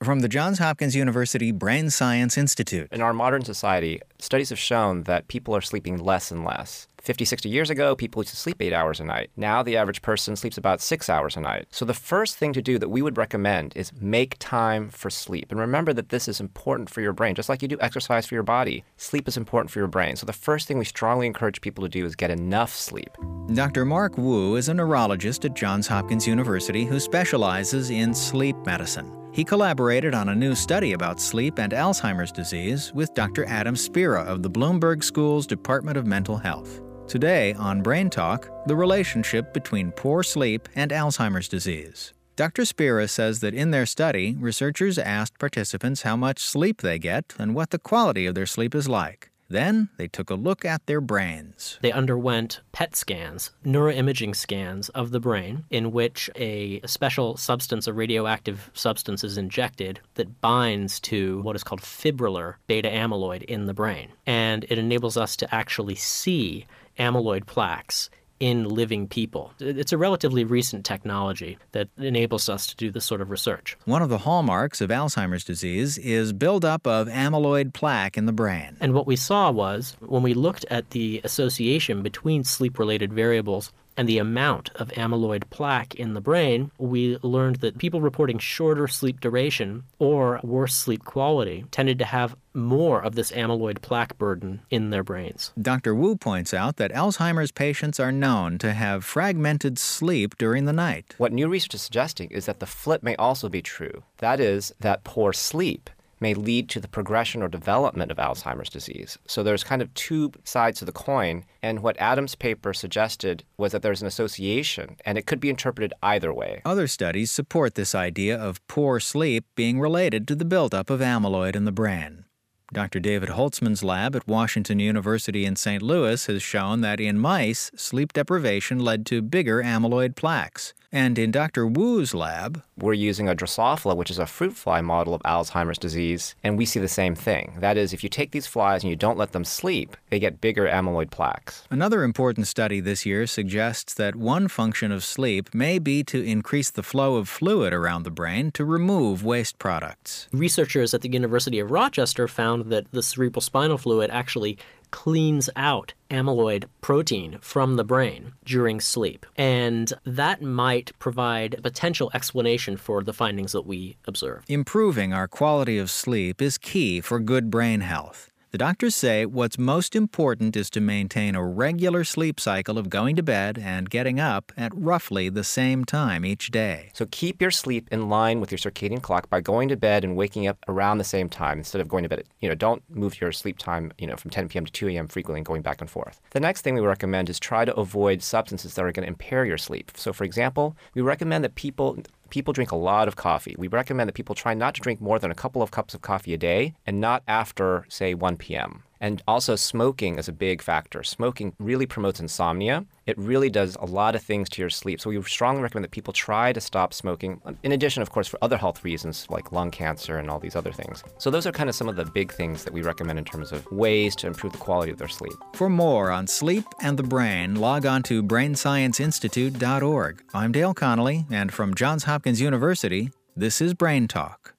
From the Johns Hopkins University Brain Science Institute. In our modern society, studies have shown that people are sleeping less and less. 50, 60 years ago, people used to sleep 8 hours a night. Now the average person sleeps about 6 hours a night. So the first thing to do that we would recommend is make time for sleep. And remember that this is important for your brain. Just like you do exercise for your body, sleep is important for your brain. So the first thing we strongly encourage people to do is get enough sleep. Dr. Mark Wu is a neurologist at Johns Hopkins University who specializes in sleep medicine. He collaborated on a new study about sleep and Alzheimer's disease with Dr. Adam Spira of the Bloomberg School's Department of Mental Health. Today on Brain Talk, the relationship between poor sleep and Alzheimer's disease. Dr. Spira says that in their study, researchers asked participants how much sleep they get and what the quality of their sleep is like. Then they took a look at their brains. They underwent PET scans, neuroimaging scans of the brain, in which a special substance, a radioactive substance, is injected that binds to what is called fibrillar beta amyloid in the brain. And it enables us to actually see amyloid plaques in living people. It's a relatively recent technology that enables us to do this sort of research. One of the hallmarks of Alzheimer's disease is buildup of amyloid plaque in the brain. And what we saw was, when we looked at the association between sleep-related variables and the amount of amyloid plaque in the brain, we learned that people reporting shorter sleep duration or worse sleep quality tended to have more of this amyloid plaque burden in their brains. Dr. Wu points out that Alzheimer's patients are known to have fragmented sleep during the night. What new research is suggesting is that the flip may also be true. That is, that poor sleep may lead to the progression or development of Alzheimer's disease. So there's kind of two sides to the coin, and what Adam's paper suggested was that there's an association, and it could be interpreted either way. Other studies support this idea of poor sleep being related to the buildup of amyloid in the brain. Dr. David Holtzman's lab at Washington University in St. Louis has shown that in mice, sleep deprivation led to bigger amyloid plaques. And in Dr. Wu's lab, we're using a Drosophila, which is a fruit fly model of Alzheimer's disease, and we see the same thing. That is, if you take these flies and you don't let them sleep, they get bigger amyloid plaques. Another important study this year suggests that one function of sleep may be to increase the flow of fluid around the brain to remove waste products. Researchers at the University of Rochester found that the cerebrospinal fluid actually cleans out amyloid protein from the brain during sleep. And that might provide a potential explanation for the findings that we observed. Improving our quality of sleep is key for good brain health. The doctors say what's most important is to maintain a regular sleep cycle of going to bed and getting up at roughly the same time each day. So keep your sleep in line with your circadian clock by going to bed and waking up around the same time instead of going to bed. Don't move your sleep time, from 10 p.m. to 2 a.m. frequently and going back and forth. The next thing we recommend is try to avoid substances that are going to impair your sleep. So, for example, we recommend that people drink a lot of coffee. We recommend that people try not to drink more than a couple of cups of coffee a day and not after, say, 1 p.m. And also smoking is a big factor. Smoking really promotes insomnia. It really does a lot of things to your sleep. So we strongly recommend that people try to stop smoking, in addition, of course, for other health reasons like lung cancer and all these other things. So those are kind of some of the big things that we recommend in terms of ways to improve the quality of their sleep. For more on sleep and the brain, log on to brainscienceinstitute.org. I'm Dale Connolly, and from Johns Hopkins University, this is Brain Talk.